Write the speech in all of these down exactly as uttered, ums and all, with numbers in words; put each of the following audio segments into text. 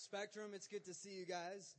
Spectrum, it's good to see you guys.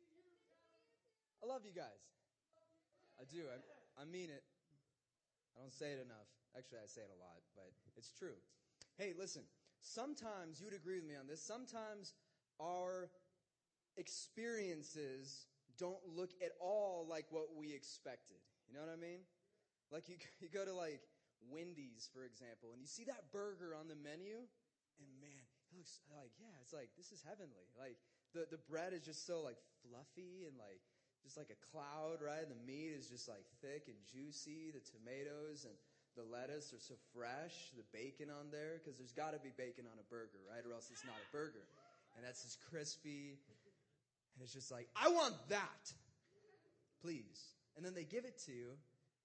I love you guys. I do. I, I mean it. I don't say it enough. Actually, I say it a lot, but it's true. Hey, listen. Sometimes, you would agree with me on this, sometimes our experiences don't look at all like what we expected. You know what I mean? Like you, you go to like Wendy's, for example, and you see that burger on the menu, and man, it looks like, yeah, it's like, this is heavenly. Like the, the bread is just so like fluffy and like just like a cloud, right? The meat is just like thick and juicy. The tomatoes and the lettuce are so fresh. The bacon on there, because there's got to be bacon on a burger, right? Or else it's not a burger. And that's just crispy. And it's just like, I want that, please. And then they give it to you.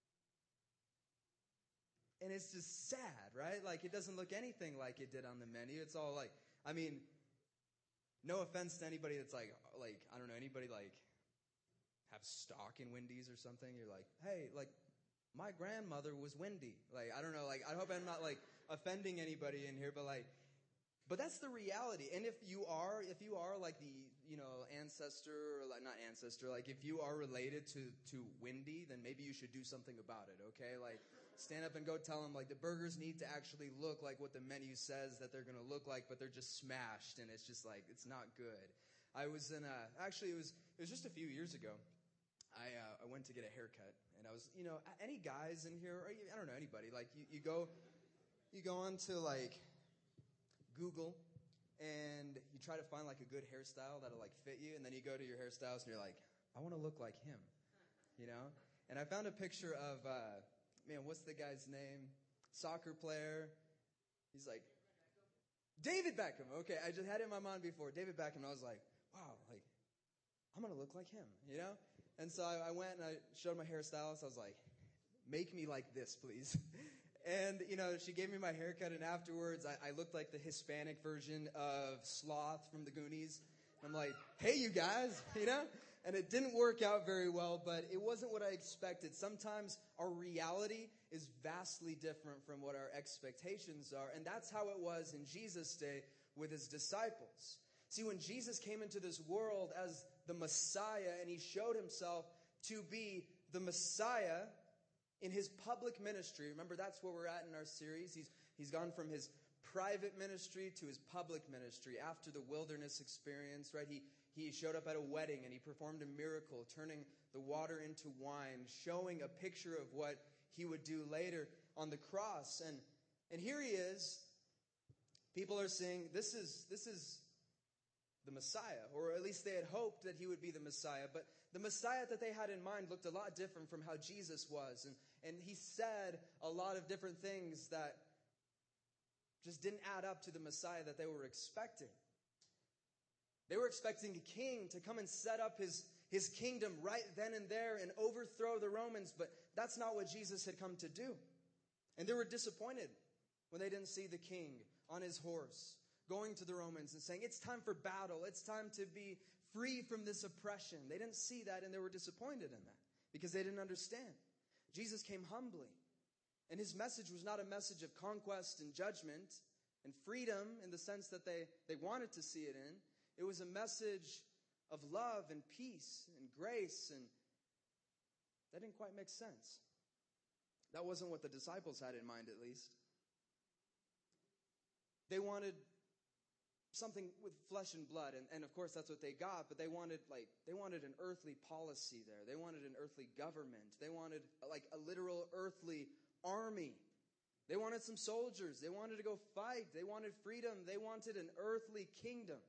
And it's just sad, right? Like, it doesn't look anything like it did on the menu. It's all like, I mean, no offense to anybody that's like, like, I don't know, anybody like have stock in Wendy's or something. You're like, hey, like, my grandmother was Wendy. Like, I don't know, like, I hope I'm not like offending anybody in here, but like, but that's the reality. And if you are, if you are like the, you know, ancestor, or like, not ancestor, like if you are related to, to Wendy, then maybe you should do something about it, okay? Like, stand up and go tell them, like, the burgers need to actually look like what the menu says that they're going to look like, but they're just smashed, and it's just like, it's not good. I was in a, actually, it was, it was just a few years ago. I uh, I went to get a haircut, and I was, you know, any guys in here, or I don't know, anybody, like, you, you go, you go on to, like, Google, and you try to find, like, a good hairstyle that'll, like, fit you, and then you go to your hairstylist, and you're like, I want to look like him, you know? And I found a picture of, uh, man, what's the guy's name? Soccer player. He's like, David Beckham. Okay, I just had it in my mind before. David Beckham, and I was like, wow, like, I'm going to look like him, you know? And so I, I went and I showed my hairstylist. I was like, make me like this, please. And, you know, she gave me my haircut, and afterwards I, I looked like the Hispanic version of Sloth from the Goonies. I'm like, hey, you guys, you know? And it didn't work out very well, but it wasn't what I expected. Sometimes our reality is vastly different from what our expectations are. And that's how it was in Jesus' day with his disciples. See, when Jesus came into this world as the Messiah, and he showed himself to be the Messiah in his public ministry. Remember, that's where we're at in our series. He's, he's gone from his private ministry to his public ministry after the wilderness experience, right? He he showed up at a wedding and he performed a miracle, turning the water into wine, showing a picture of what he would do later on the cross. And and here he is. People are saying this is this is the Messiah, or at least they had hoped that he would be the Messiah. But the Messiah that they had in mind looked a lot different from how Jesus was. And and he said a lot of different things that just didn't add up to the Messiah that they were expecting. They were expecting a king to come and set up his, his kingdom right then and there and overthrow the Romans, but that's not what Jesus had come to do. And they were disappointed when they didn't see the king on his horse going to the Romans and saying, it's time for battle. It's time to be free from this oppression. They didn't see that, and they were disappointed in that because they didn't understand. Jesus came humbly. And his message was not a message of conquest and judgment and freedom in the sense that they, they wanted to see it in. It was a message of love and peace and grace, and that didn't quite make sense. That wasn't what the disciples had in mind, at least. They wanted something with flesh and blood, and, and of course that's what they got, but they wanted like they wanted an earthly policy there. They wanted an earthly government. They wanted like a literal earthly army. They wanted some soldiers. They wanted to go fight. They wanted freedom. They wanted an earthly kingdom.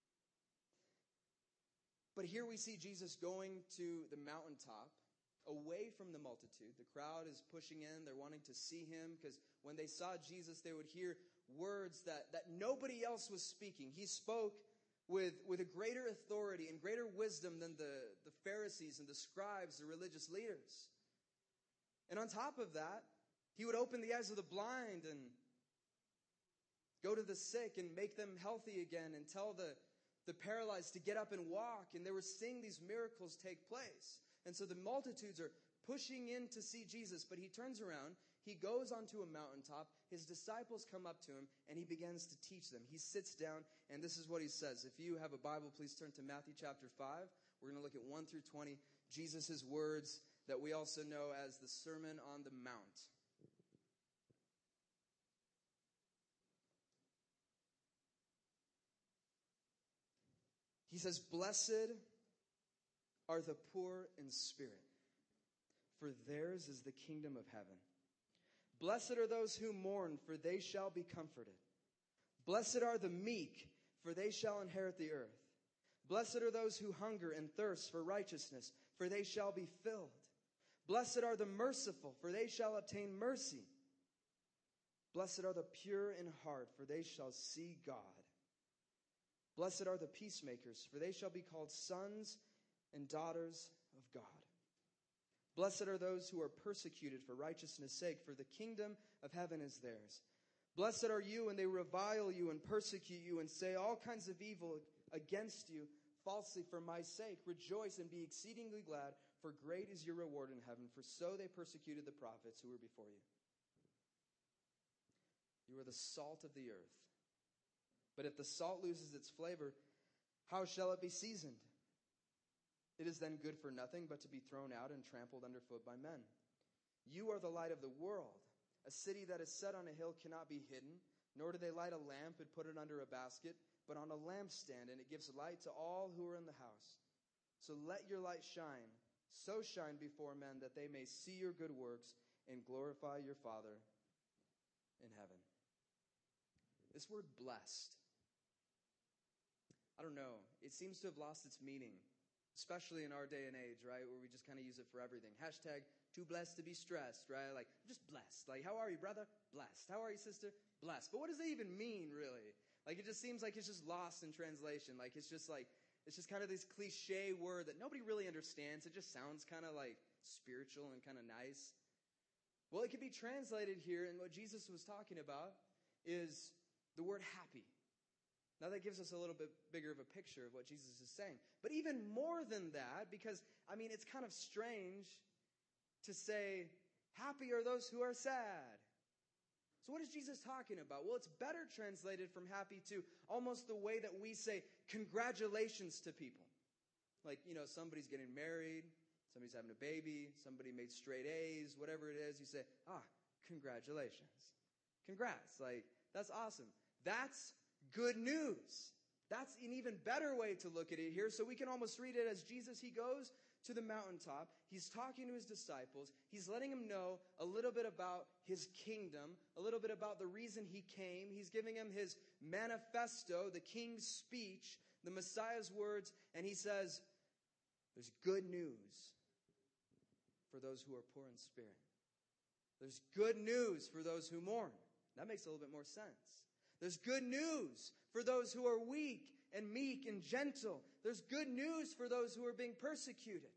But here we see Jesus going to the mountaintop, away from the multitude. The crowd is pushing in. They're wanting to see him because when they saw Jesus, they would hear words that, that nobody else was speaking. He spoke with, with a greater authority and greater wisdom than the, the Pharisees and the scribes, the religious leaders. And on top of that, he would open the eyes of the blind and go to the sick and make them healthy again and tell the, the paralyzed to get up and walk. And they were seeing these miracles take place. And so the multitudes are pushing in to see Jesus. But he turns around, He goes onto a mountaintop. His disciples come up to him, and he begins to teach them. He sits down, and this is what he says. If you have a Bible, please turn to Matthew chapter five. We're going to look at one through twenty. Jesus' words that we also know as the Sermon on the Mount. He says, "Blessed are the poor in spirit, for theirs is the kingdom of heaven. Blessed are those who mourn, for they shall be comforted. Blessed are the meek, for they shall inherit the earth. Blessed are those who hunger and thirst for righteousness, for they shall be filled. Blessed are the merciful, for they shall obtain mercy. Blessed are the pure in heart, for they shall see God. Blessed are the peacemakers, for they shall be called sons and daughters of God. Blessed are those who are persecuted for righteousness' sake, for the kingdom of heaven is theirs. Blessed are you when they revile you and persecute you and say all kinds of evil against you falsely for my sake. Rejoice and be exceedingly glad, for great is your reward in heaven, for so they persecuted the prophets who were before you. You are the salt of the earth. But if the salt loses its flavor, how shall it be seasoned? It is then good for nothing but to be thrown out and trampled underfoot by men. You are the light of the world. A city that is set on a hill cannot be hidden, nor do they light a lamp and put it under a basket, but on a lampstand, and it gives light to all who are in the house. So let your light shine, so shine before men that they may see your good works and glorify your Father in heaven." This word blessed, I don't know, it seems to have lost its meaning, especially in our day and age, right, where we just kind of use it for everything. Hashtag too blessed to be stressed, right? Like, I'm just blessed. Like, how are you, brother? Blessed. How are you, sister? Blessed. But what does that even mean, really? Like, it just seems like it's just lost in translation. Like, it's just like, it's just kind of this cliche word that nobody really understands. It just sounds kind of like spiritual and kind of nice. Well, it could be translated here, and what Jesus was talking about is the word happy. Now that gives us a little bit bigger of a picture of what Jesus is saying. But even more than that, because, I mean, it's kind of strange to say, happy are those who are sad. So what is Jesus talking about? Well, it's better translated from happy to almost the way that we say congratulations to people. Like, you know, somebody's getting married, somebody's having a baby, somebody made straight A's, whatever it is. You say, ah, congratulations. Congrats. Like, that's awesome. That's good news. That's an even better way to look at it here. So we can almost read it as Jesus, he goes to the mountaintop. He's talking to his disciples. He's letting them know a little bit about his kingdom, a little bit about the reason he came. He's giving them his manifesto, the king's speech, the Messiah's words, and he says, there's good news for those who are poor in spirit. There's good news for those who mourn. That makes a little bit more sense. There's good news for those who are weak and meek and gentle. There's good news for those who are being persecuted.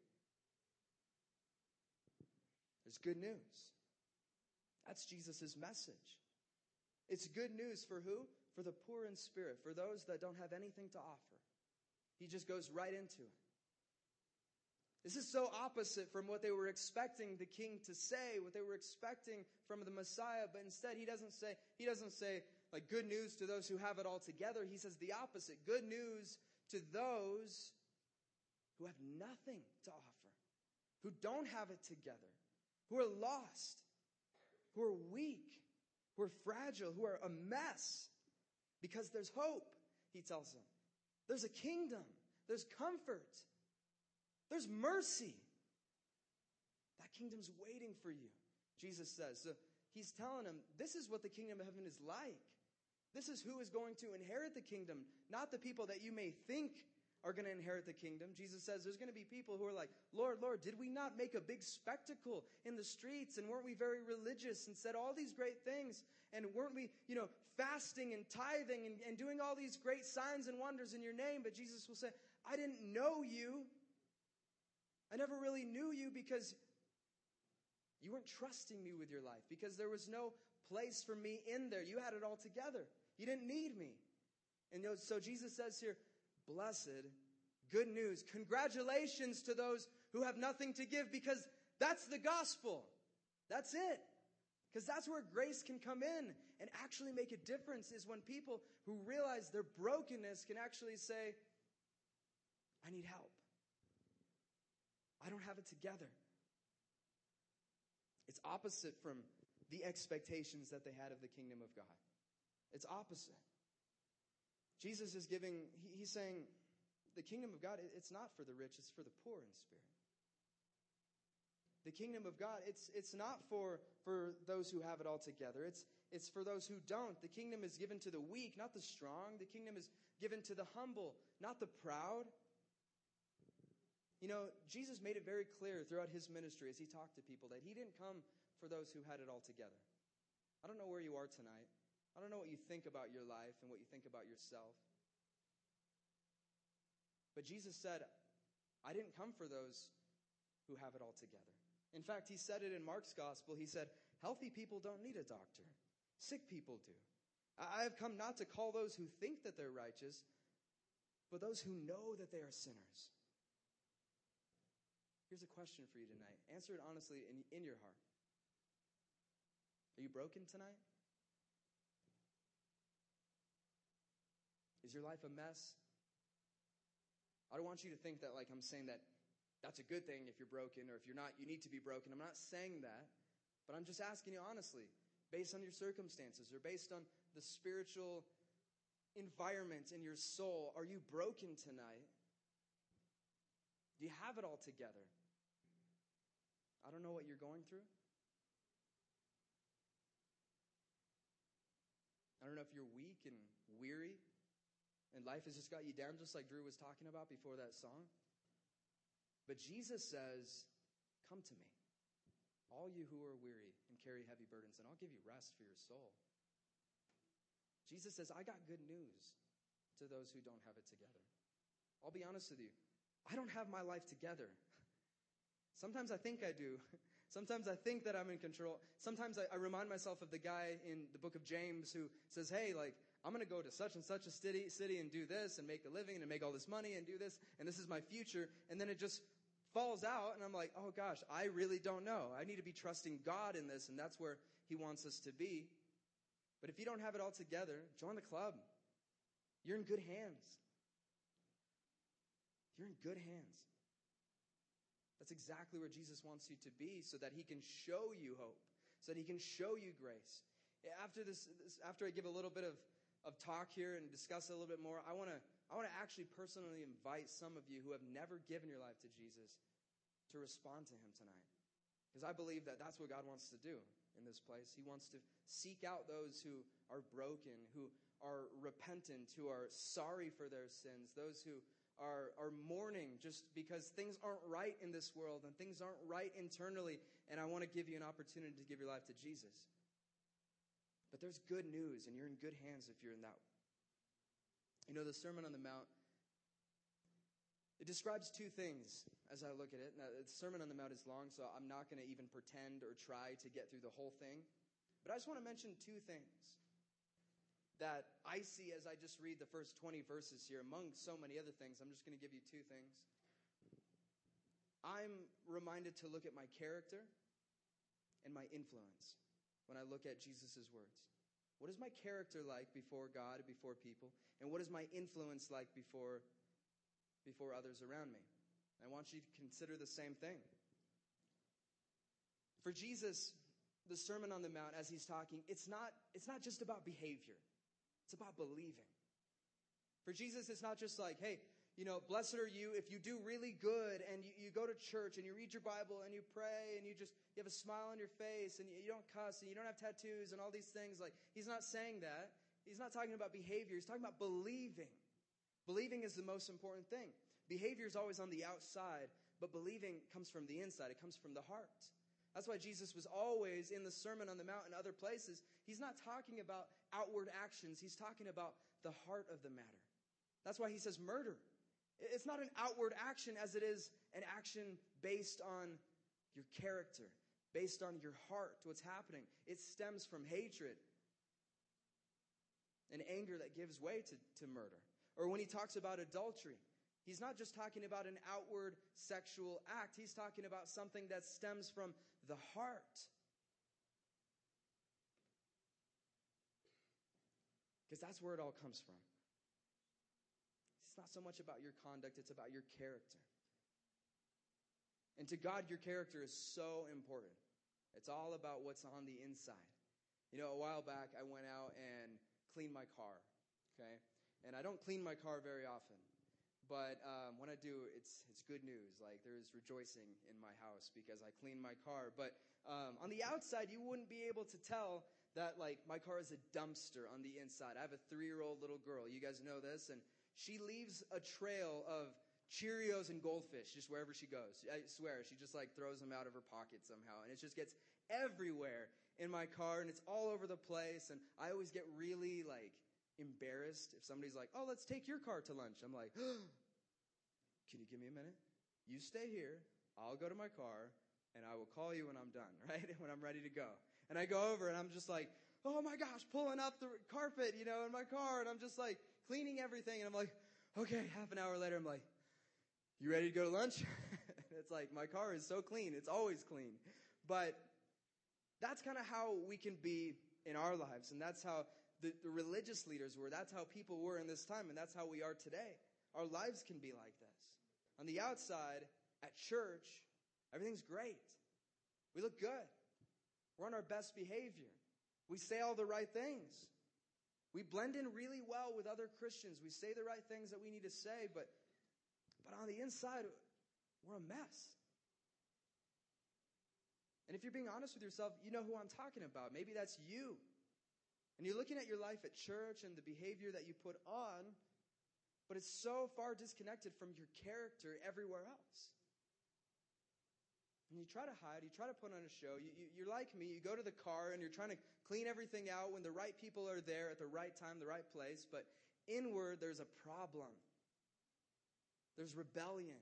There's good news. That's Jesus' message. It's good news for who? For the poor in spirit, for those that don't have anything to offer. He just goes right into it. This is so opposite from what they were expecting the king to say, what they were expecting from the Messiah, but instead he doesn't say, he doesn't say, like, good news to those who have it all together. He says the opposite. Good news to those who have nothing to offer, who don't have it together, who are lost, who are weak, who are fragile, who are a mess. Because there's hope, he tells them. There's a kingdom. There's comfort. There's mercy. That kingdom's waiting for you, Jesus says. So he's telling them, this is what the kingdom of heaven is like. This is who is going to inherit the kingdom, not the people that you may think are going to inherit the kingdom. Jesus says there's going to be people who are like, Lord, Lord, did we not make a big spectacle in the streets? And weren't we very religious and said all these great things? And weren't we, you know, fasting and tithing and, and doing all these great signs and wonders in your name? But Jesus will say, I didn't know you. I never really knew you because you weren't trusting me with your life, because there was no place for me in there. You had it all together. You didn't need me. And so Jesus says here, blessed, good news, congratulations to those who have nothing to give, because that's the gospel. That's it. Because that's where grace can come in and actually make a difference, is when people who realize their brokenness can actually say, I need help. I don't have it together. It's opposite from the expectations that they had of the kingdom of God. It's opposite. Jesus is giving, he, he's saying, the kingdom of God, it's not for the rich, it's for the poor in spirit. The kingdom of God, it's it's not for, for those who have it all together. It's, it's for those who don't. The kingdom is given to the weak, not the strong. The kingdom is given to the humble, not the proud. You know, Jesus made it very clear throughout his ministry as he talked to people that he didn't come for those who had it all together. I don't know where you are tonight. I don't know what you think about your life and what you think about yourself. But Jesus said, I didn't come for those who have it all together. In fact, he said it in Mark's gospel. He said, healthy people don't need a doctor. Sick people do. I have come not to call those who think that they're righteous, but those who know that they are sinners. Here's a question for you tonight. Answer it honestly in, in your heart. Are you broken tonight? Is your life a mess? I don't want you to think that like I'm saying that that's a good thing if you're broken, or if you're not, you need to be broken. I'm not saying that, but I'm just asking you honestly, based on your circumstances or based on the spiritual environment in your soul, are you broken tonight? Do you have it all together? I don't know what you're going through. I don't know if you're weak and weary and life has just got you down, just like Drew was talking about before that song. But Jesus says, come to me, all you who are weary and carry heavy burdens, and I'll give you rest for your soul. Jesus says, I got good news to those who don't have it together. I'll be honest with you. I don't have my life together. Sometimes I think I do. Sometimes I think that I'm in control. Sometimes I, I remind myself of the guy in the book of James who says, hey, like, I'm going to go to such and such a city, city and do this and make a living and make all this money and do this, and this is my future. And then it just falls out, and I'm like, oh gosh, I really don't know. I need to be trusting God in this, and that's where he wants us to be. But if you don't have it all together, join the club. You're in good hands. You're in good hands. That's exactly where Jesus wants you to be, so that he can show you hope, so that he can show you grace. After this, this after I give a little bit of, of talk here and discuss it a little bit more, I want to I want to actually personally invite some of you who have never given your life to Jesus to respond to him tonight. Because I believe that that's what God wants to do in this place. He wants to seek out those who are broken, who are repentant, who are sorry for their sins, those who are, are mourning just because things aren't right in this world and things aren't right internally. And I want to give you an opportunity to give your life to Jesus. But there's good news, and you're in good hands if you're in that. You know, the Sermon on the Mount, it describes two things as I look at it. Now, the Sermon on the Mount is long, so I'm not going to even pretend or try to get through the whole thing. But I just want to mention two things that I see as I just read the first twenty verses here. Among so many other things, I'm just going to give you two things. I'm reminded to look at my character and my influence when I look at Jesus' words. What is my character like before God, before people? And what is my influence like before, before others around me? I want you to consider the same thing. For Jesus, the Sermon on the Mount, as he's talking, it's not, it's not just about behavior. It's about believing. For Jesus, it's not just like, hey, you know, blessed are you if you do really good and you, you go to church and you read your Bible and you pray and you just you have a smile on your face and you, you don't cuss and you don't have tattoos and all these things. Like, he's not saying that. He's not talking about behavior. He's talking about believing. Believing is the most important thing. Behavior is always on the outside, but believing comes from the inside. It comes from the heart. That's why Jesus was always in the Sermon on the Mount and other places. He's not talking about outward actions. He's talking about the heart of the matter. That's why he says murder. It's not an outward action as it is an action based on your character, based on your heart, what's happening. It stems from hatred and anger that gives way to, to murder. Or when he talks about adultery, he's not just talking about an outward sexual act. He's talking about something that stems from the heart. Because that's where it all comes from. It's not so much about your conduct, it's about your character. And to God, your character is so important. It's all about what's on the inside. You know, a while back, I went out and cleaned my car, okay? And I don't clean my car very often. But um, when I do, it's it's good news. Like, there's rejoicing in my house because I cleaned my car. But um, on the outside, you wouldn't be able to tell that, like, my car is a dumpster on the inside. I have a three-year-old little girl. You guys know this. And she leaves a trail of Cheerios and Goldfish just wherever she goes. I swear, she just like throws them out of her pocket somehow. And it just gets everywhere in my car and it's all over the place. And I always get really like embarrassed if somebody's like, oh, let's take your car to lunch. I'm like, oh, can you give me a minute? You stay here. I'll go to my car and I will call you when I'm done, right? When I'm ready to go. And I go over and I'm just like, oh my gosh, pulling up the carpet, you know, in my car. And I'm just like cleaning everything. And I'm like, okay, half an hour later, I'm like, you ready to go to lunch? It's like, my car is so clean. It's always clean. But that's kind of how we can be in our lives. And that's how the, the religious leaders were. That's how people were in this time. And that's how we are today. Our lives can be like this. On the outside, at church, everything's great. We look good. We're on our best behavior. We say all the right things. We blend in really well with other Christians. We say the right things that we need to say, but But on the inside, we're a mess. And if you're being honest with yourself, you know who I'm talking about. Maybe that's you. And you're looking at your life at church and the behavior that you put on, but it's so far disconnected from your character everywhere else. And you try to hide, you try to put on a show. You, you, you're like me, you go to the car and you're trying to clean everything out when the right people are there at the right time, the right place, but inward there's a problem. There's rebellion.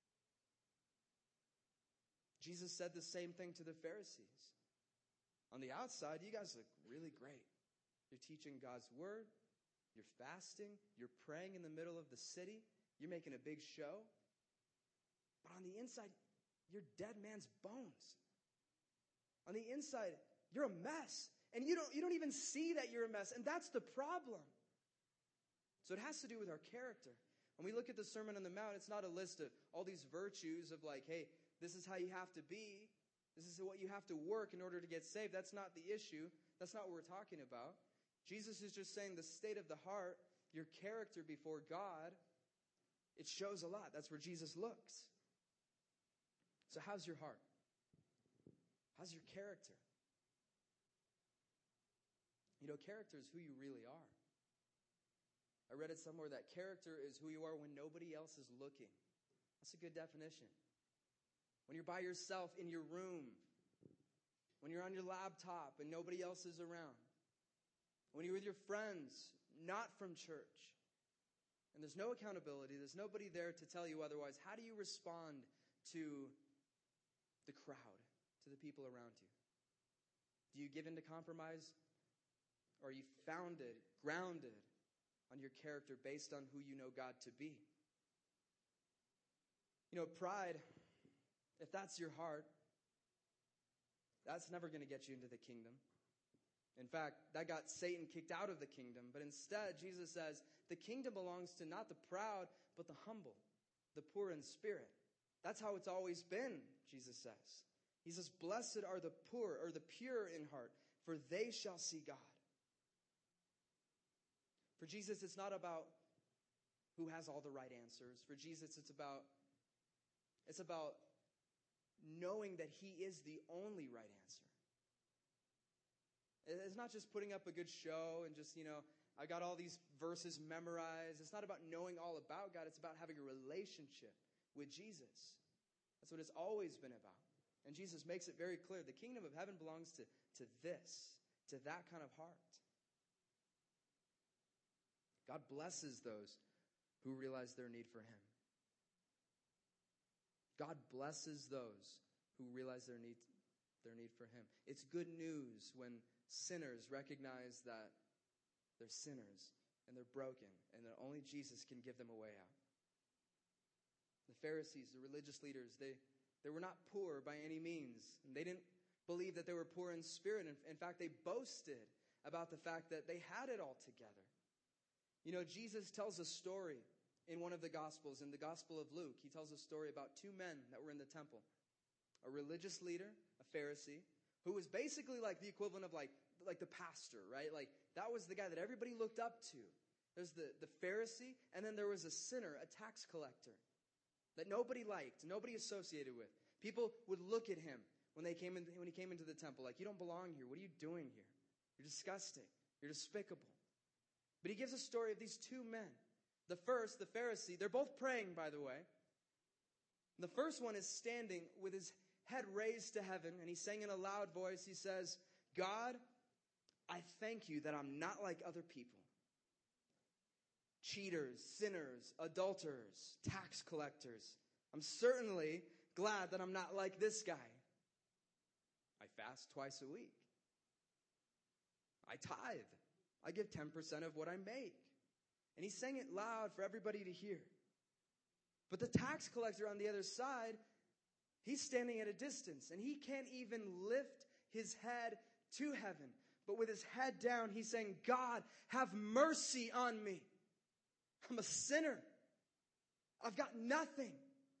Jesus said the same thing to the Pharisees. On the outside, you guys look really great. You're teaching God's word. You're fasting. You're praying in the middle of the city. You're making a big show. But on the inside, you're dead man's bones. On the inside, you're a mess. And you don't, you don't even see that you're a mess. And that's the problem. So it has to do with our character. When we look at the Sermon on the Mount, it's not a list of all these virtues of like, hey, this is how you have to be. This is what you have to work in order to get saved. That's not the issue. That's not what we're talking about. Jesus is just saying the state of the heart, your character before God, it shows a lot. That's where Jesus looks. So how's your heart? How's your character? You know, character is who you really are. I read it somewhere that character is who you are when nobody else is looking. That's a good definition. When you're by yourself in your room, when you're on your laptop and nobody else is around, when you're with your friends, not from church, and there's no accountability, there's nobody there to tell you otherwise, how do you respond to the crowd, to the people around you? Do you give in to compromise? Or are you founded, grounded on your character based on who you know God to be? You know, pride, if that's your heart, that's never going to get you into the kingdom. In fact, that got Satan kicked out of the kingdom. But instead, Jesus says, the kingdom belongs to not the proud, but the humble, the poor in spirit. That's how it's always been, Jesus says. He says, blessed are the poor, or the pure in heart, for they shall see God. For Jesus, it's not about who has all the right answers. For Jesus, it's about, it's about knowing that he is the only right answer. It's not just putting up a good show and just, you know, I got all these verses memorized. It's not about knowing all about God. It's about having a relationship with Jesus. That's what it's always been about. And Jesus makes it very clear. The kingdom of heaven belongs to, to this, to that kind of heart. God blesses those who realize their need for him. God blesses those who realize their need, their need for him. It's good news when sinners recognize that they're sinners and they're broken and that only Jesus can give them a way out. The Pharisees, the religious leaders, they, they were not poor by any means. And they didn't believe that they were poor in spirit. In, in fact, they boasted about the fact that they had it all together. You know, Jesus tells a story in one of the Gospels, in the Gospel of Luke. He tells a story about two men that were in the temple. A religious leader, a Pharisee, who was basically like the equivalent of like, like the pastor, right? Like that was the guy that everybody looked up to. There's the, the Pharisee, and then there was a sinner, a tax collector, that nobody liked, nobody associated with. People would look at him when they came in, when he came into the temple, like, you don't belong here. What are you doing here? You're disgusting. You're despicable. But he gives a story of these two men. The first, the Pharisee, they're both praying, by the way. The first one is standing with his head raised to heaven, and he's saying in a loud voice, he says, God, I thank you that I'm not like other people. Cheaters, sinners, adulterers, tax collectors. I'm certainly glad that I'm not like this guy. I fast twice a week. I tithe. I give ten percent of what I make. And he's saying it loud for everybody to hear. But the tax collector on the other side, he's standing at a distance, and he can't even lift his head to heaven. But with his head down, he's saying, God, have mercy on me. I'm a sinner. I've got nothing.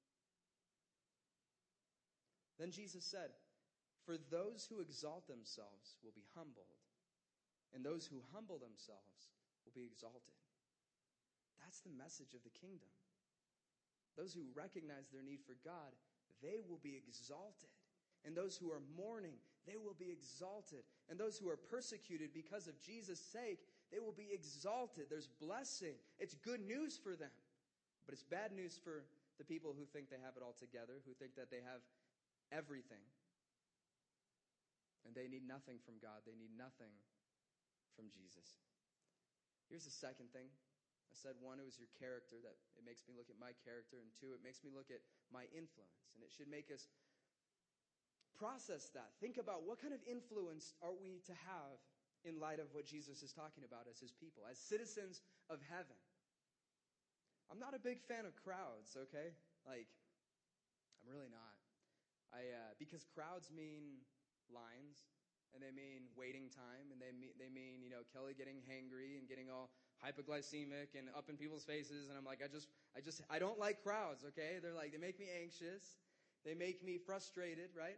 Then Jesus said, for those who exalt themselves will be humbled, and those who humble themselves will be exalted. That's the message of the kingdom. Those who recognize their need for God, they will be exalted. And those who are mourning, they will be exalted. And those who are persecuted because of Jesus' sake, they will be exalted. There's blessing. It's good news for them. But it's bad news for the people who think they have it all together, who think that they have everything. And they need nothing from God. They need nothing from Jesus. Here's the second thing. I said, one, it was your character, that it makes me look at my character. And two, it makes me look at my influence. And it should make us process that. Think about what kind of influence are we to have in light of what Jesus is talking about as his people, as citizens of heaven. I'm not a big fan of crowds, okay? Like, I'm really not. I uh, because crowds mean lines, and they mean waiting time, and they mean, they mean, you know, Kelly getting hangry and getting all hypoglycemic and up in people's faces, and I'm like, I just, I just, I don't like crowds, okay? They're like, they make me anxious. They make me frustrated, right?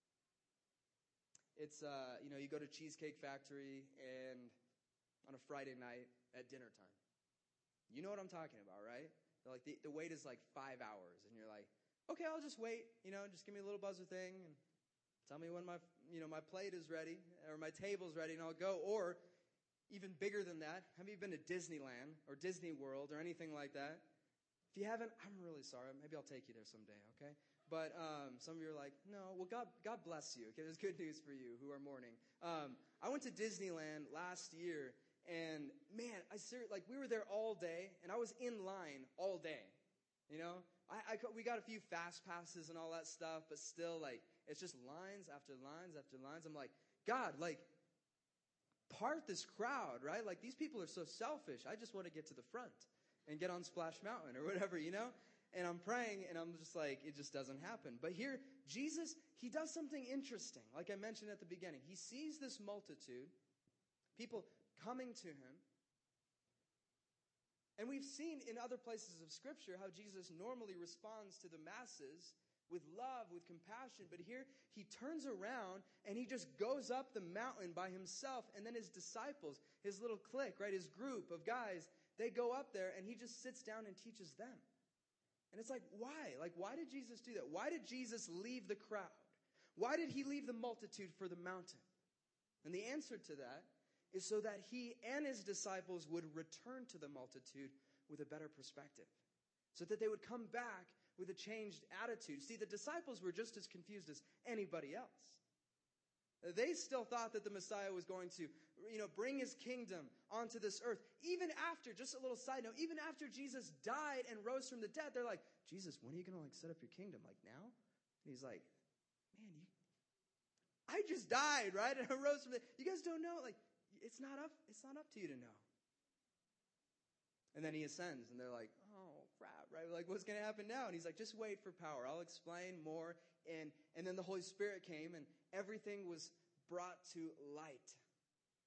It's, uh, you know, you go to Cheesecake Factory and on a Friday night at dinner time. You know what I'm talking about, right? They're like, the, the wait is like five hours, and you're like, okay, I'll just wait, you know, just give me a little buzzer thing, and tell me when my, you know, my plate is ready, or my table's ready, and I'll go. Or, even bigger than that, have you been to Disneyland or Disney World or anything like that? If you haven't, I'm really sorry. Maybe I'll take you there someday, okay? But um, some of you are like, no, well, God God bless you. Okay, there's good news for you who are mourning. Um, I went to Disneyland last year, and man, I ser- like we were there all day, and I was in line all day. You know, I, I we got a few fast passes and all that stuff, but still, like, it's just lines after lines after lines. I'm like, God, like, part this crowd, right? Like, these people are so selfish. I just want to get to the front and get on Splash Mountain or whatever, you know? And I'm praying, and I'm just like, it just doesn't happen. But here, Jesus, he does something interesting. Like I mentioned at the beginning, he sees this multitude, people coming to him. And we've seen in other places of Scripture how Jesus normally responds to the masses with love, with compassion. But here, he turns around and he just goes up the mountain by himself. And then his disciples, his little clique, right, his group of guys, they go up there and he just sits down and teaches them. And it's like, why? Like, why did Jesus do that? Why did Jesus leave the crowd? Why did he leave the multitude for the mountain? And the answer to that is so that he and his disciples would return to the multitude with a better perspective. So that they would come back with a changed attitude. See, the disciples were just as confused as anybody else. They still thought that the Messiah was going to, you know, bring his kingdom onto this earth. Even after, just a little side note, even after Jesus died and rose from the dead, they're like, Jesus, when are you going to like set up your kingdom? Like now? And he's like, man, you, I just died, right? And I rose from the, you guys don't know. Like, it's not up, it's not up to you to know. And then he ascends, and they're like, oh, crap, right? Like, what's going to happen now? And he's like, just wait for power. I'll explain more. And, and then the Holy Spirit came, and everything was brought to light.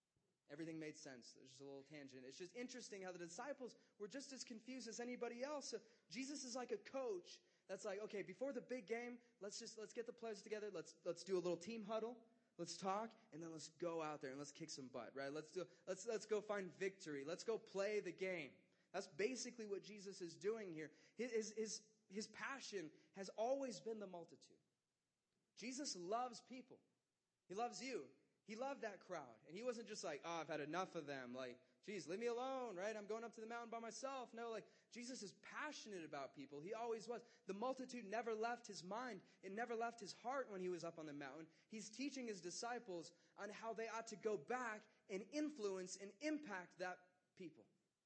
Everything made sense. There's just a little tangent. It's just interesting how the disciples were just as confused as anybody else. So Jesus is like a coach that's like, okay, before the big game, let's just let's get the players together. Let's let's do a little team huddle. Let's talk, and then let's go out there and let's kick some butt, right? Let's do let's let's go find victory. Let's go play the game. That's basically what Jesus is doing here. His his his passion has always been the multitude. Jesus loves people. He loves you. He loved that crowd. And he wasn't just like, oh, I've had enough of them. Like, geez, leave me alone, right? I'm going up to the mountain by myself. No, like, Jesus is passionate about people. He always was. The multitude never left his mind. It never left his heart when he was up on the mountain. He's teaching his disciples on how they ought to go back and influence and impact that people.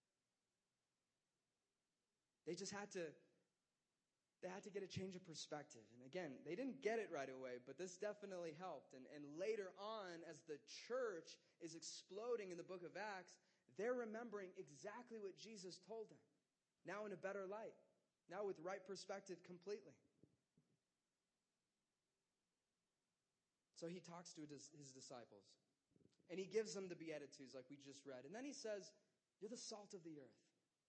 They just had to They had to get a change of perspective. And again, they didn't get it right away, but this definitely helped. And, and later on, as the church is exploding in the book of Acts, they're remembering exactly what Jesus told them. Now in a better light. Now with right perspective completely. So he talks to his disciples. And he gives them the Beatitudes like we just read. And then he says, you're the salt of the earth.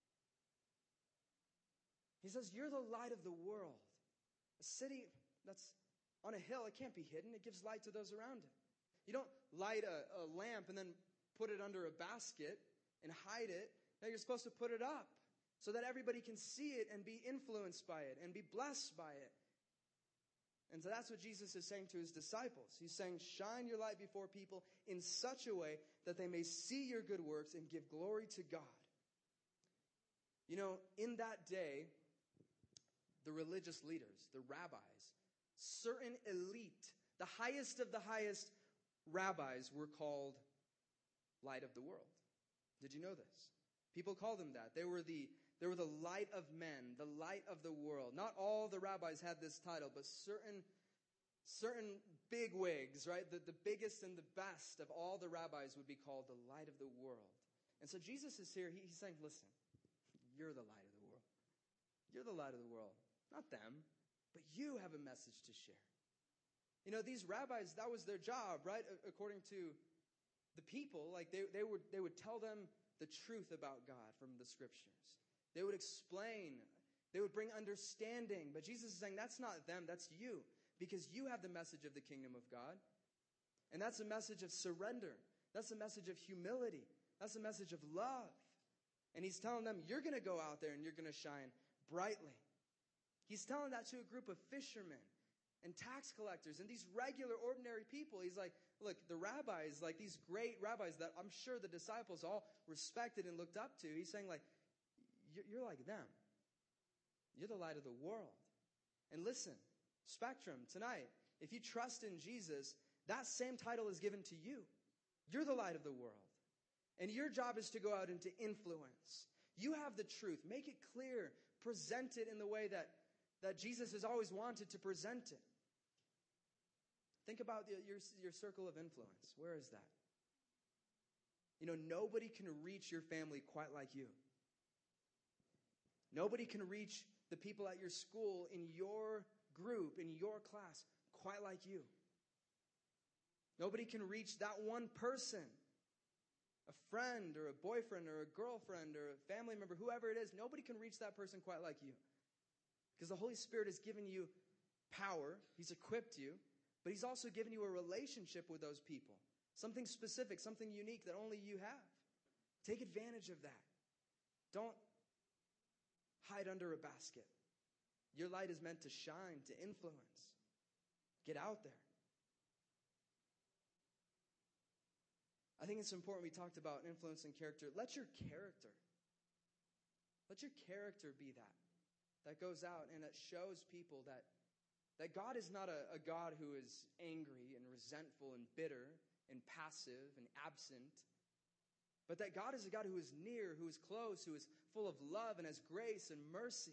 He says, you're the light of the world. A city that's on a hill, it can't be hidden. It gives light to those around it. You don't light a, a lamp and then put it under a basket and hide it. No, you're supposed to put it up so that everybody can see it and be influenced by it and be blessed by it. And so that's what Jesus is saying to his disciples. He's saying, shine your light before people in such a way that they may see your good works and give glory to God. You know, in that day, the religious leaders, the rabbis, certain elite, the highest of the highest rabbis were called light of the world. Did you know this? People called them that. They were the they were the light of men, the light of the world. Not all the rabbis had this title, but certain certain bigwigs, right? The, the biggest and the best of all the rabbis would be called the light of the world. And so Jesus is here. He, he's saying, listen, you're the light of the world. You're the light of the world. Not them, but you have a message to share. You know, these rabbis, that was their job, right? According to the people, like they, they would they would tell them the truth about God from the scriptures. They would explain, they would bring understanding. But Jesus is saying, that's not them, that's you. Because you have the message of the kingdom of God. And that's a message of surrender. That's a message of humility. That's a message of love. And he's telling them, you're going to go out there and you're going to shine brightly. He's telling that to a group of fishermen and tax collectors and these regular, ordinary people. He's like, look, the rabbis, like these great rabbis that I'm sure the disciples all respected and looked up to. He's saying, like, you're like them. You're the light of the world. And listen, Spectrum, tonight, if you trust in Jesus, that same title is given to you. You're the light of the world. And your job is to go out and to influence. You have the truth. Make it clear. Present it in the way that, that Jesus has always wanted to present it. Think about the, your, your circle of influence. Where is that? You know, nobody can reach your family quite like you. Nobody can reach the people at your school, in your group, in your class, quite like you. Nobody can reach that one person, a friend or a boyfriend or a girlfriend or a family member, whoever it is. Nobody can reach that person quite like you. Because the Holy Spirit has given you power. He's equipped you. But he's also given you a relationship with those people. Something specific, something unique that only you have. Take advantage of that. Don't hide under a basket. Your light is meant to shine, to influence. Get out there. I think it's important. We talked about influence and character. Let your character, let your character be that. That goes out and that shows people that, that God is not a, a God who is angry and resentful and bitter and passive and absent. But that God is a God who is near, who is close, who is full of love and has grace and mercy.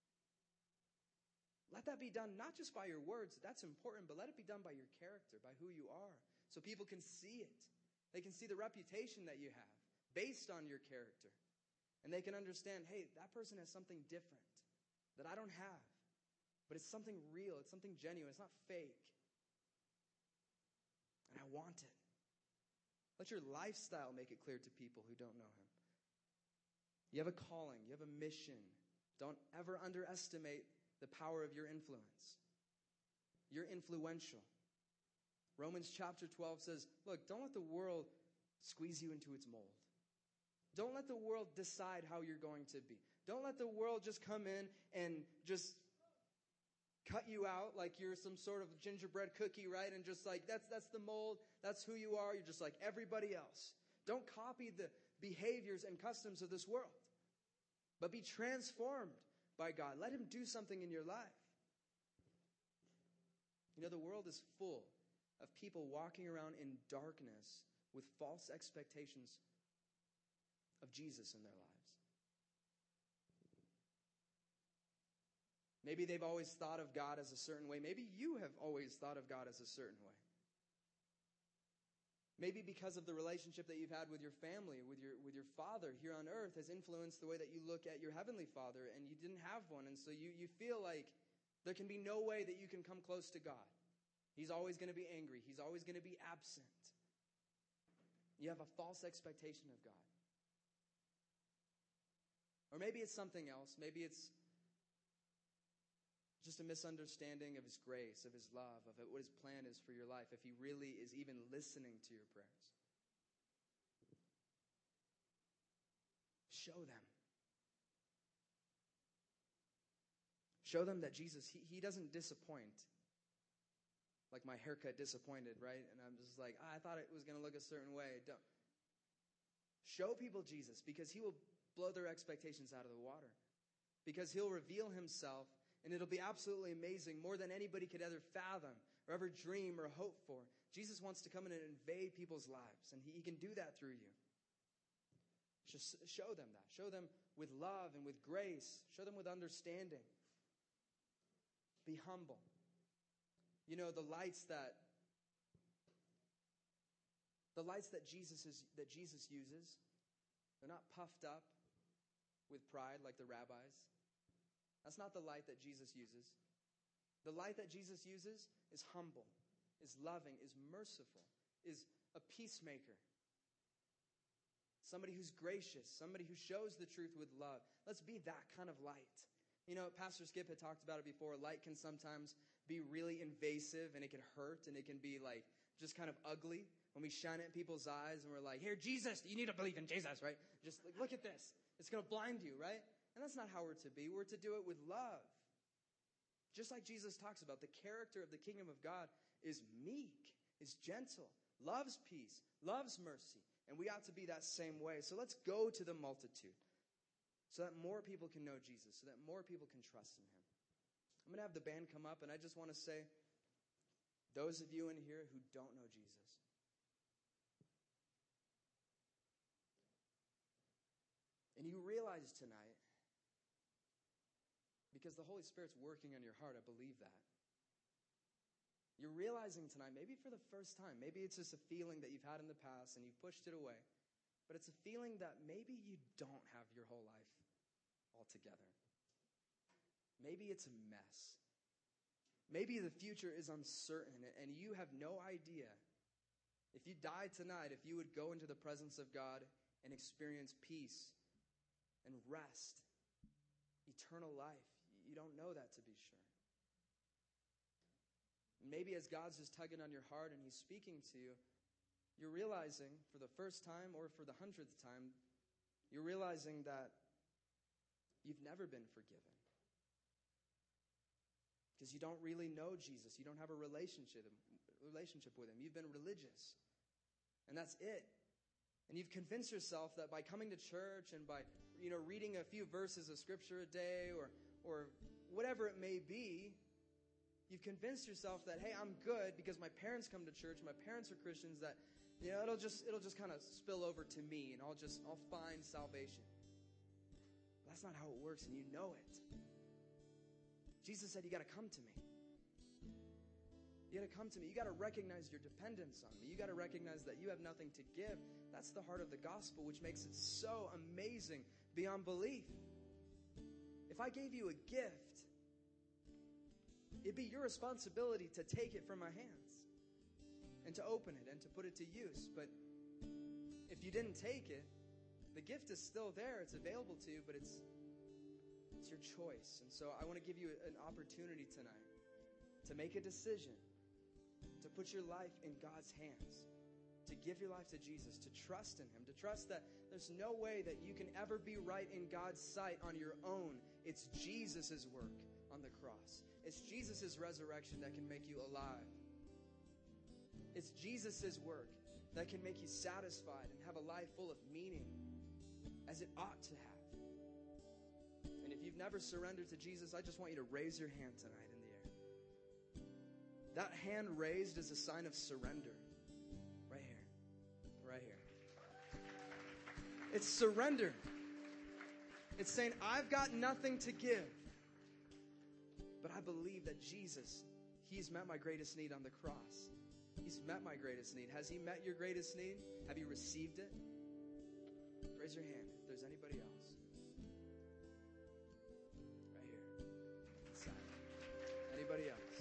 Let that be done not just by your words, that's important, but let it be done by your character, by who you are, so people can see it. They can see the reputation that you have based on your character. And they can understand, hey, that person has something different that I don't have. But it's something real, it's something genuine, it's not fake. And I want it. Let your lifestyle make it clear to people who don't know him. You have a calling. You have a mission. Don't ever underestimate the power of your influence. You're influential. Romans chapter twelve says, look, don't let the world squeeze you into its mold. Don't let the world decide how you're going to be. Don't let the world just come in and just cut you out like you're some sort of gingerbread cookie, right? And just like, that's that's the mold. That's who you are. You're just like everybody else. Don't copy the behaviors and customs of this world, but be transformed by God. Let him do something in your life. You know, the world is full of people walking around in darkness with false expectations of Jesus in their lives. Maybe they've always thought of God as a certain way. Maybe you have always thought of God as a certain way. Maybe because of the relationship that you've had with your family, with your with your father here on earth has influenced the way that you look at your heavenly Father, and you didn't have one. And so you, you feel like there can be no way that you can come close to God. He's always going to be angry. He's always going to be absent. You have a false expectation of God. Or maybe it's something else. Maybe it's just a misunderstanding of his grace, of his love, of what his plan is for your life, if he really is even listening to your prayers. Show them. Show them that Jesus, he, he doesn't disappoint. Like my haircut disappointed, right? And I'm just like, ah, I thought it was going to look a certain way. Don't. Show people Jesus, because he will blow their expectations out of the water. Because he'll reveal himself, and it'll be absolutely amazing, more than anybody could ever fathom or ever dream or hope for. Jesus wants to come in and invade people's lives, and he, he can do that through you. Just show them that. Show them with love and with grace. Show them with understanding. Be humble. You know, the lights that the lights that Jesus is that Jesus uses, they're not puffed up with pride like the rabbis. That's not the light that Jesus uses. The light that Jesus uses is humble, is loving, is merciful, is a peacemaker. Somebody who's gracious, somebody who shows the truth with love. Let's be that kind of light. You know, Pastor Skip had talked about it before. Light can sometimes be really invasive, and it can hurt, and it can be like just kind of ugly when we shine it in people's eyes and we're like, here, Jesus, you need to believe in Jesus, right? Just like, look at this. It's going to blind you, right? And that's not how we're to be. We're to do it with love. Just like Jesus talks about, the character of the kingdom of God is meek, is gentle, loves peace, loves mercy. And we ought to be that same way. So let's go to the multitude so that more people can know Jesus, so that more people can trust in him. I'm going to have the band come up, and I just want to say, those of you in here who don't know Jesus, and you realize tonight, because the Holy Spirit's working on your heart, I believe that. You're realizing tonight, maybe for the first time, maybe it's just a feeling that you've had in the past and you've pushed it away, but it's a feeling that maybe you don't have your whole life all together. Maybe it's a mess. Maybe the future is uncertain and you have no idea. If you died tonight, if you would go into the presence of God and experience peace and rest, eternal life, you don't know that to be sure. Maybe as God's just tugging on your heart and he's speaking to you, you're realizing for the first time or for the hundredth time, you're realizing that you've never been forgiven. Because you don't really know Jesus. You don't have a relationship, relationship with him. You've been religious. And that's it. And you've convinced yourself that by coming to church and by, you know, reading a few verses of scripture a day or or whatever it may be, you've convinced yourself that, hey, I'm good because my parents come to church, my parents are Christians, that, you know, it'll just it'll just kind of spill over to me and I'll just I'll find salvation. But that's not how it works, and you know it. Jesus said, you got to come to me. You got to come to me. You got to recognize your dependence on me. You got to recognize that you have nothing to give. That's the heart of the gospel, which makes it so amazing beyond belief. If I gave you a gift, it'd be your responsibility to take it from my hands and to open it and to put it to use. But If you didn't take it, the gift is still there. It's available to you, but it's it's your choice. And so I want to give you an opportunity tonight to make a decision, to put your life in God's hands, to give your life to Jesus, to trust in Him, to trust that there's no way that you can ever be right in God's sight on your own. It's Jesus' work on the cross. It's Jesus' resurrection that can make you alive. It's Jesus' work that can make you satisfied and have a life full of meaning as it ought to have. And if you've never surrendered to Jesus, I just want you to raise your hand tonight in the air. That hand raised is a sign of surrender. Right here. Right here. It's surrender. It's saying, I've got nothing to give, but I believe that Jesus, He's met my greatest need on the cross. He's met my greatest need. Has He met your greatest need? Have you received it? Raise your hand if there's anybody else. Right here. Inside. Anybody else?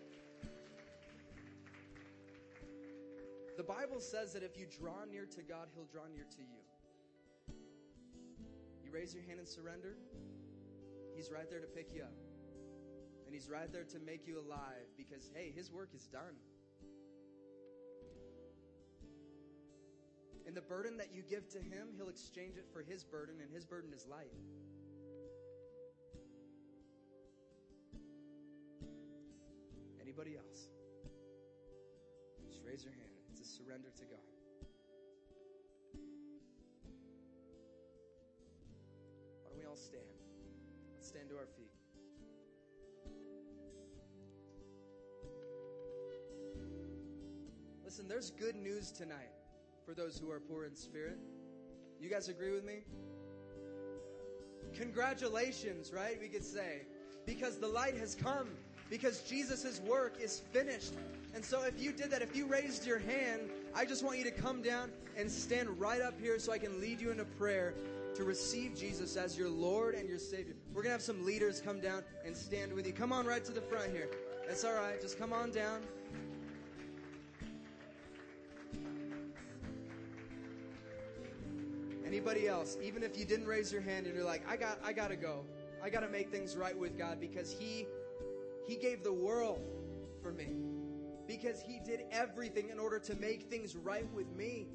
The Bible says that if you draw near to God, He'll draw near to you. You raise your hand and surrender, He's right there to pick you up. And He's right there to make you alive because, hey, His work is done. And the burden that you give to Him, He'll exchange it for His burden, and His burden is light. Anybody else? Just raise your hand. It's a surrender to God. Why don't we all stand? Let's stand to our feet. Listen, there's good news tonight for those who are poor in spirit. You guys agree with me? Congratulations, right? We could say. Because the light has come. Because Jesus' work is finished. And so if you did that, if you raised your hand, I just want you to come down and stand right up here so I can lead you in a prayer to receive Jesus as your Lord and your Savior. We're going to have some leaders come down and stand with you. Come on right to the front here. That's all right. Just come on down. Anybody else, even if you didn't raise your hand and you're like, I got I got to go. I got to make things right with God because He He gave the world for me. Because He did everything in order to make things right with me.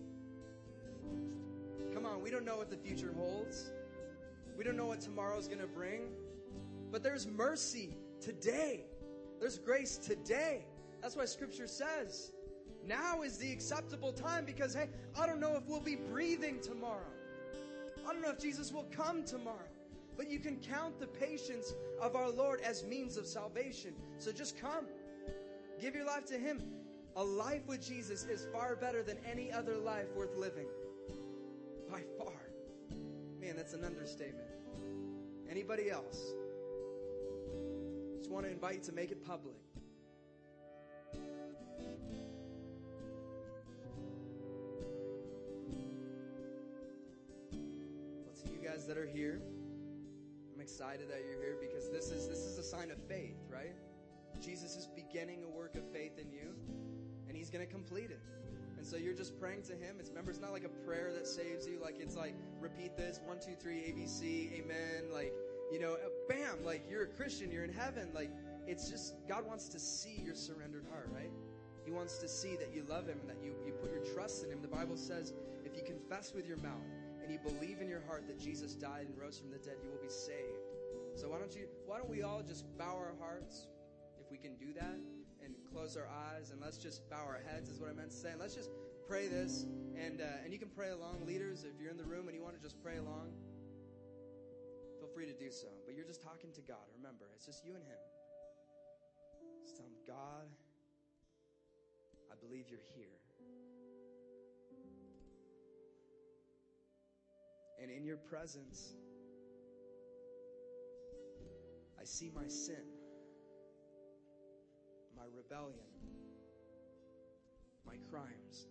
Come on, we don't know what the future holds. We don't know what tomorrow's going to bring. But there's mercy today. There's grace today. That's why Scripture says, now is the acceptable time because, hey, I don't know if we'll be breathing tomorrow. I don't know if Jesus will come tomorrow. But you can count the patience of our Lord as means of salvation. So just come. Give your life to Him. A life with Jesus is far better than any other life worth living. By far. Man, that's an understatement. Anybody else? Just want to invite you to make it public. Let's see you guys that are here. I'm excited that you're here because this is this is a sign of faith, right? Jesus is beginning a work of faith in you, and He's going to complete it. And so you're just praying to Him. It's, remember, it's not like a prayer that saves you. Like, it's like, repeat this, one, two, three, A B C, amen. Like, you know, bam, like, you're a Christian, you're in heaven. Like, it's just, God wants to see your surrendered heart, right? He wants to see that you love Him and that you, you put your trust in Him. The Bible says, if you confess with your mouth and you believe in your heart that Jesus died and rose from the dead, you will be saved. So why don't you, why don't we all just bow our hearts, if we can do that, and close our eyes, and let's just bow our heads is what I meant to say. And let's just pray this, and uh, and you can pray along. Leaders, if you're in the room and you want to just pray along, feel free to do so. But you're just talking to God. Remember, it's just you and Him. Just tell Him, God, I believe You're here. And in Your presence, I see my sin, my rebellion, my crimes.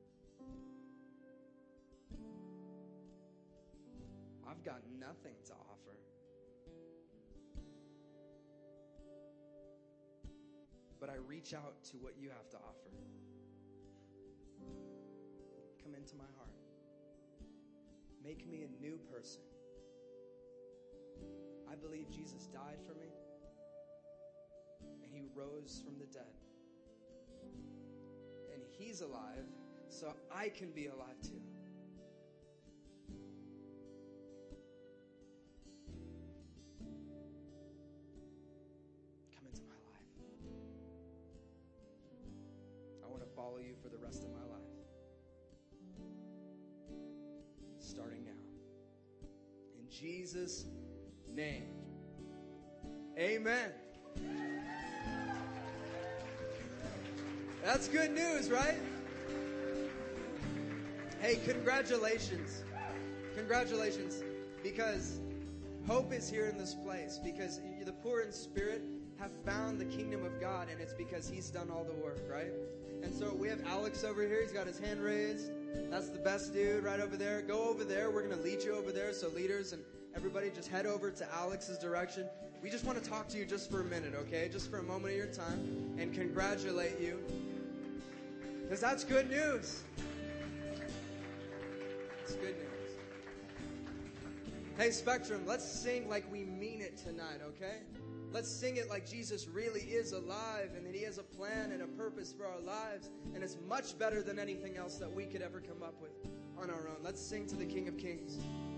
I've got nothing to offer. But I reach out to what You have to offer. Come into my heart. Make me a new person. I believe Jesus died for me, and he rose from the dead. And he's alive, so I can be alive too. Come into my life. I want to follow you for the rest of my life. Starting now. In Jesus' name. Amen. That's good news, right? Hey, congratulations. Congratulations. Because hope is here in this place. Because the poor in spirit have found the kingdom of God, and it's because he's done all the work, right? And so we have Alex over here. He's got his hand raised. That's the best dude right over there. Go over there. We're going to lead you over there. So leaders and everybody just head over to Alex's direction. We just want to talk to you just for a minute, okay? Just for a moment of your time and congratulate you. Because that's good news. It's good news. Hey, Spectrum, let's sing like we mean it tonight, okay? Let's sing it like Jesus really is alive and that he has a plan and a purpose for our lives. And it's much better than anything else that we could ever come up with on our own. Let's sing to the King of Kings.